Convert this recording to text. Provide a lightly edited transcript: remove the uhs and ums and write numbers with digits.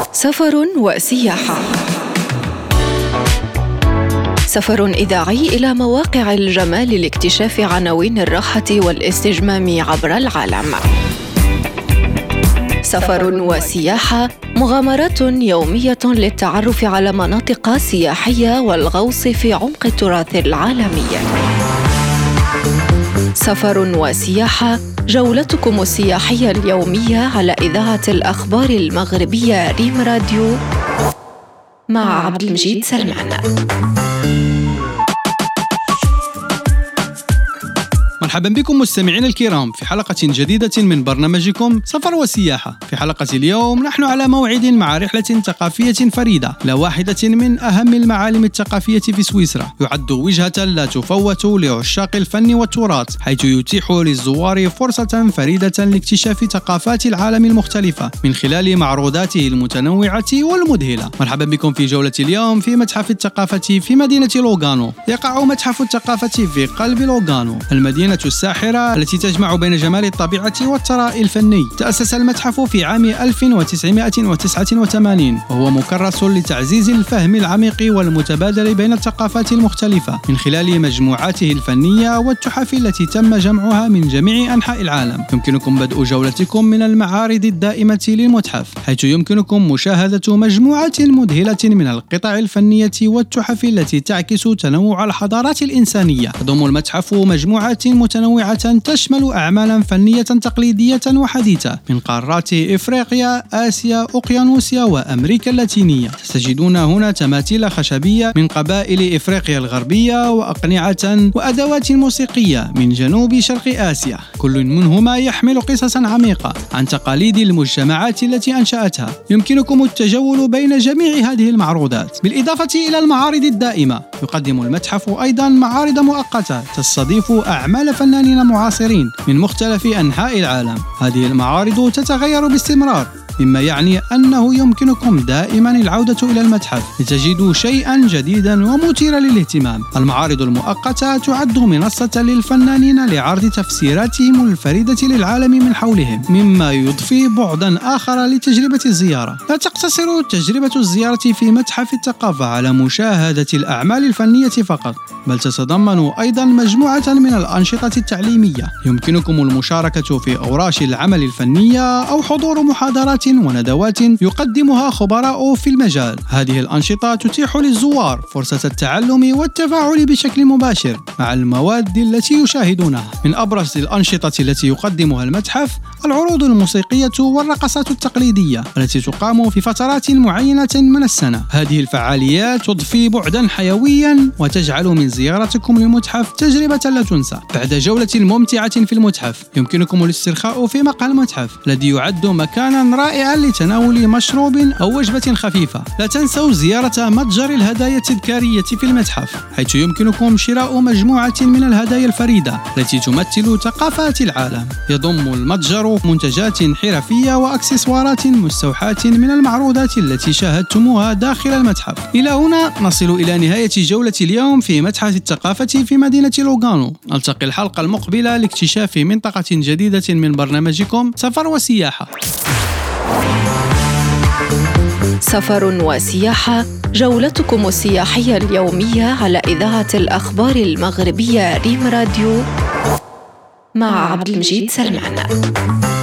سفر وسياحة. سفر إذاعي إلى مواقع الجمال لاكتشاف عناوين الراحة والاستجمام عبر العالم. سفر وسياحة، مغامرات يومية للتعرف على مناطق سياحية والغوص في عمق التراث العالمي. سفر وسياحة، جولتكم السياحية اليومية على إذاعة الأخبار المغربية ريم راديو مع عبد المجيد سلمان. مرحبا بكم مستمعينا الكرام في حلقة جديدة من برنامجكم سفر وسياحة. في حلقة اليوم نحن على موعد مع رحلة ثقافية فريدة إلى واحدة من أهم المعالم الثقافية في سويسرا، يعد وجهة لا تفوت لعشاق الفن والتراث، حيث يتيح للزوار فرصة فريدة لاكتشاف ثقافات العالم المختلفة من خلال معروضاته المتنوعة والمذهلة. مرحبا بكم في جولة اليوم في متحف الثقافة في مدينة لوغانو. يقع متحف الثقافة في قلب لوغانو، المدينة الساحرة التي تجمع بين جمال الطبيعة والثراء الفني. تأسس المتحف في عام 1989 وهو مكرس لتعزيز الفهم العميق والمتبادل بين الثقافات المختلفة من خلال مجموعاته الفنية والتحف التي تم جمعها من جميع أنحاء العالم. يمكنكم بدء جولتكم من المعارض الدائمة للمتحف، حيث يمكنكم مشاهدة مجموعة مذهلة من القطع الفنية والتحف التي تعكس تنوع الحضارات الإنسانية. يضم المتحف مجموعات متنوعة تشمل أعمالا فنية تقليدية وحديثة من قارات إفريقيا، آسيا، أوقيانوسيا وأمريكا اللاتينية. تجدون هنا تماثيل خشبية من قبائل إفريقيا الغربية، وأقنعة وأدوات موسيقية من جنوب شرق آسيا، كل منهما يحمل قصصا عميقة عن تقاليد المجتمعات التي أنشأتها. يمكنكم التجول بين جميع هذه المعروضات. بالإضافة إلى المعارض الدائمة، يقدم المتحف أيضا معارض مؤقتة تستضيف أعمال فنانين معاصرين من مختلف أنحاء العالم. هذه المعارض تتغير باستمرار، مما يعني أنه يمكنكم دائما العودة إلى المتحف لتجدوا شيئا جديدا ومثيرا للاهتمام. المعارض المؤقتة تعد منصة للفنانين لعرض تفسيراتهم الفريدة للعالم من حولهم، مما يضفي بعدا آخر لتجربة الزيارة. لا تقتصر تجربة الزيارة في متحف الثقافة على مشاهدة الأعمال الفنية فقط، بل تتضمن أيضا مجموعة من الأنشطة التعليمية. يمكنكم المشاركة في أوراش العمل الفنية أو حضور محاضرات وندوات يقدمها خبراء في المجال. هذه الأنشطة تتيح للزوار فرصة التعلم والتفاعل بشكل مباشر مع المواد التي يشاهدونها. من أبرز الأنشطة التي يقدمها المتحف العروض الموسيقية والرقصات التقليدية التي تقام في فترات معينة من السنة. هذه الفعاليات تضفي بعدا حيويا وتجعل من زيارتكم للمتحف تجربة لا تنسى. بعد جولة ممتعة في المتحف، يمكنكم الاسترخاء في مقهى المتحف الذي يعد مكانا رائعا لتناول مشروب أو وجبة خفيفة. لا تنسوا زيارة متجر الهدايا التذكارية في المتحف، حيث يمكنكم شراء مجموعة من الهدايا الفريدة التي تمثل ثقافات العالم. يضم المتجر منتجات حرفية وأكسسوارات مستوحاة من المعروضات التي شاهدتموها داخل المتحف. إلى هنا نصل إلى نهاية جولة اليوم في متحف الثقافة في مدينة لوغانو. نلتقي الحلقة المقبلة لاكتشاف منطقة جديدة من برنامجكم سفر وسياحة. سفر وسياحة، جولتكم السياحية اليومية على إذاعة الأخبار المغربية ريم راديو مع عبد المجيد سلمان.